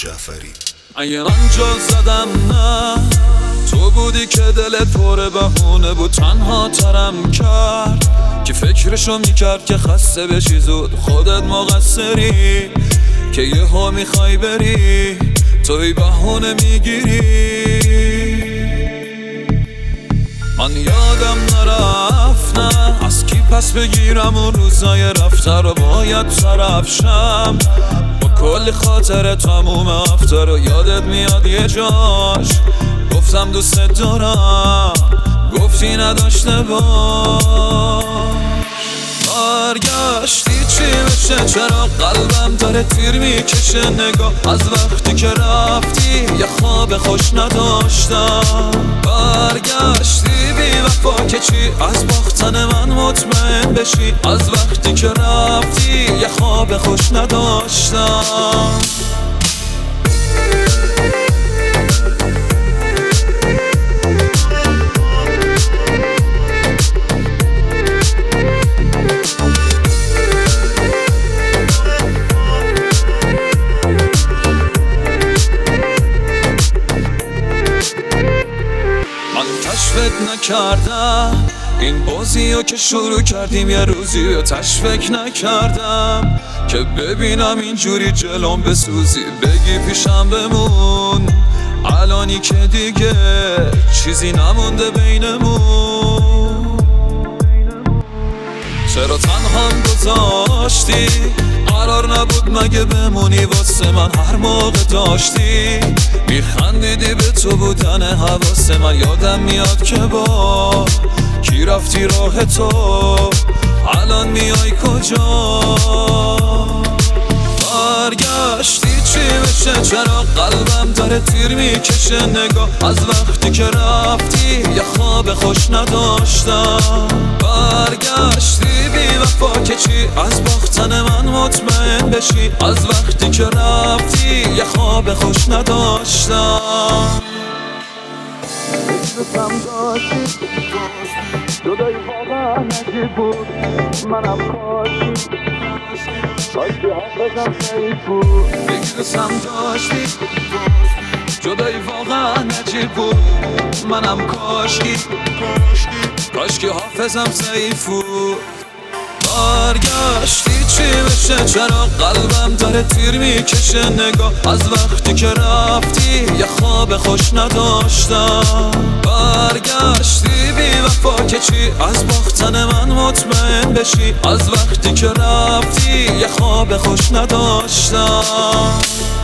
جعفری. اگه من جا زدم نه تو بودی که دلت پر بهونه بود، تنها ترم کرد که فکرشو میکرد که خسته بشی زود. خودت مقصری که یهو میخوای بری، توی بهونه میگیری. من یادم نرفت نه از کی پس بگیرم اون روزای رفته رو، باید طرف شم با کلی خاطره تموم هفته رو. یادت میاد یه جاش گفتم دوست دارم، گفتی نداشته باش. برگشتی چی بشه؟ چرا قلبم داره تیر میکشه نگاه از وقتی که رفتی، یه خواب خوش نداشتم. برگشتی بی وفا که چی؟ از باختن من مطمئن بشی، از وقتی که رفتی یه خواب خوش نداشتم. تشفت نکردم این بازیو که شروع کردیم یه روزی، و تشفک نکردم که ببینم اینجوری جلوم بسوزی. بگی پیشم بمون الانی که دیگه چیزی نمونده بینمون. چرا تنهام گذاشتی؟ قرار نبود مگه بمونی واسه من؟ هر موقع داشتی میخندیدی به تو بودن حواس من. یادم میاد که با کی رفتی راه تو، الان میای کجا؟ برگشتی چی بشه؟ چرا قلبم داره تیر میکشه نگاه از وقتی که رفتی، یه خواب خوش نداشتم. برگشتی بی وفا که چی؟ از باختن من مطمئن بشی، از وقتی که رفتی یه خواب خوش نداشتم. دوستم داشتی جدایی واقعا نجیب بود، منم کاشتی حافظم ضعیف بود. دوستم داشتی جدایی واقعا نجیب بود، منم کاشکی حافظم ضعیف بود. برگشتی چی بشه؟ چرا قلبم داره تیر میکشه نگاه از وقتی که رفتی، یه خواب خوش نداشتم. برگشتی بی وفا که چی؟ از باختن من مطمئن بشی، از وقتی که رفتی یه خواب خوش نداشتم.